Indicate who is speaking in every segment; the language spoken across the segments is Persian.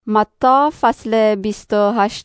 Speaker 1: متی فصل 28.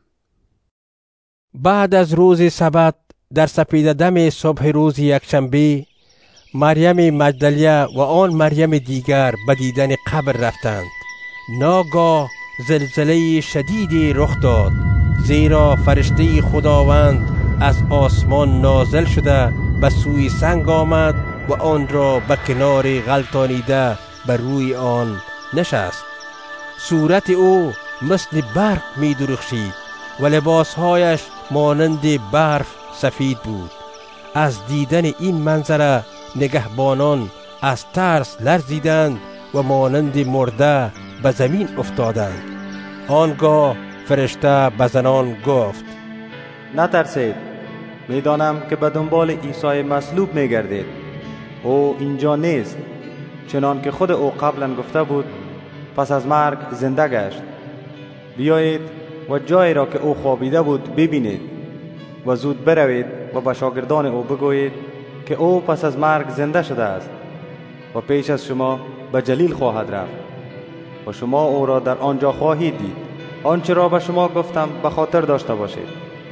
Speaker 2: بعد از روز سبت در سپیده‌دم صبح روز یکشنبه مریم مجدلیه و آن مریم دیگر به دیدن قبر رفتند. ناگاه زلزله شدیدی رخ داد، زیرا فرشته خداوند از آسمان نازل شده به سوی سنگ آمد و آن را به کنار غلطانیده بر روی آن نشست. صورت او مثل برق می درخشید و لباسهایش مانند برف سفید بود. از دیدن این منظره نگهبانان از ترس لرزیدند و مانند مرده به زمین افتادند. آنگاه فرشته به زنان گفت:
Speaker 3: نترسید، میدانم که به دنبال عیسی مصلوب میگردید. او اینجا نیست، چنان که خود او قبلا گفته بود پس از مرگ زنده گشت. بیایید و جایی را که او خوابیده بود ببینید و زود بروید و به شاگردان او بگویید که او پس از مرگ زنده شده است و پیش از شما به جلیل خواهد رفت و شما او را در آنجا خواهید دید. آنچه را به شما گفتم به خاطر داشته باشید.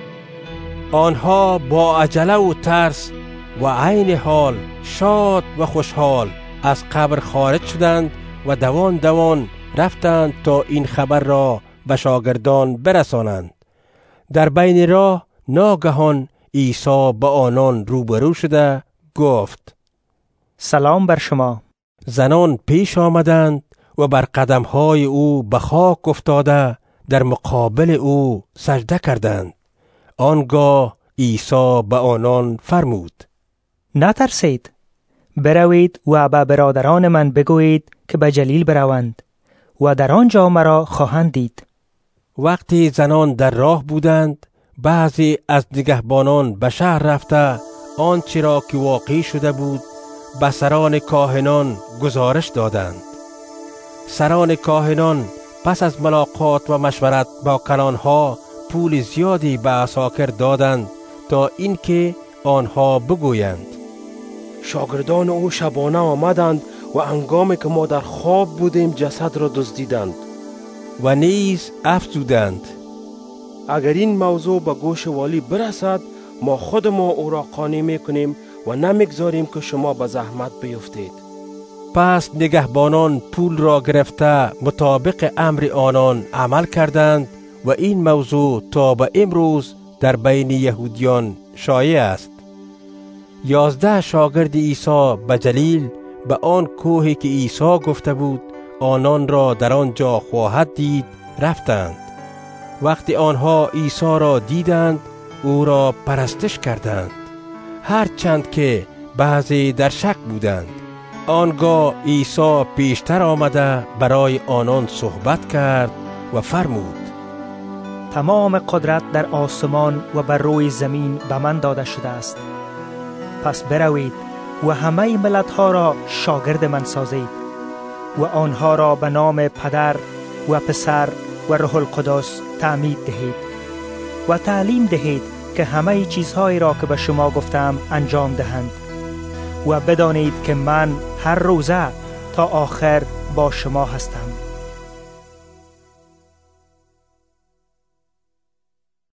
Speaker 2: آنها با عجله و ترس و عین حال شاد و خوشحال از قبر خارج شدند و دوان دوان رفتند تا این خبر را به شاگردان برسانند. در بین راه ناگهان عیسی با آنان روبرو شده گفت:
Speaker 4: سلام بر شما.
Speaker 2: زنان پیش آمدند و بر قدمهای او به خاک افتاده در مقابل او سجده کردند. آنگاه عیسی به آنان فرمود:
Speaker 4: نترسید، بروید و به برادران من بگویید که به جلیل بروند و در آنجا مرا خواهند دید.
Speaker 2: وقتی زنان در راه بودند، بعضی از نگهبانان به شهر رفته آنچه را که واقع شده بود به سران کاهنان گزارش دادند. سران کاهنان پس از ملاقات و مشورت با کلانها پول زیادی به عساکر دادند تا اینکه آنها بگویند:
Speaker 5: شاگردان او شبانه آمدند و هنگامی که ما در خواب بودیم جسد را دزدیدند.
Speaker 2: و نیز افزودند:
Speaker 5: اگر این موضوع به گوش والی برسد، ما خود ما او را قانع میکنیم و نمیگذاریم که شما به زحمت بیفتید.
Speaker 2: پس نگهبانان پول را گرفته مطابق امر آنان عمل کردند و این موضوع تا به امروز در بین یهودیان شایع است. 11 شاگرد عیسی به جلیل به آن کوهی که عیسی گفته بود آنان را در آنجا خواهد دید رفتند. وقتی آنها عیسی را دیدند او را پرستش کردند، هرچند که بعضی در شک بودند. آنگاه عیسی پیشتر آمده برای آنان صحبت کرد و فرمود:
Speaker 4: تمام قدرت در آسمان و بر روی زمین به من داده شده است. پس بروید و همه ملت‌ها را شاگرد من سازید و آنها را به نام پدر و پسر و روح القدس تعمید دهید و تعلیم دهید که همه چیزهایی را که به شما گفتم انجام دهند و بدانید که من هر روزه تا آخر با شما هستم.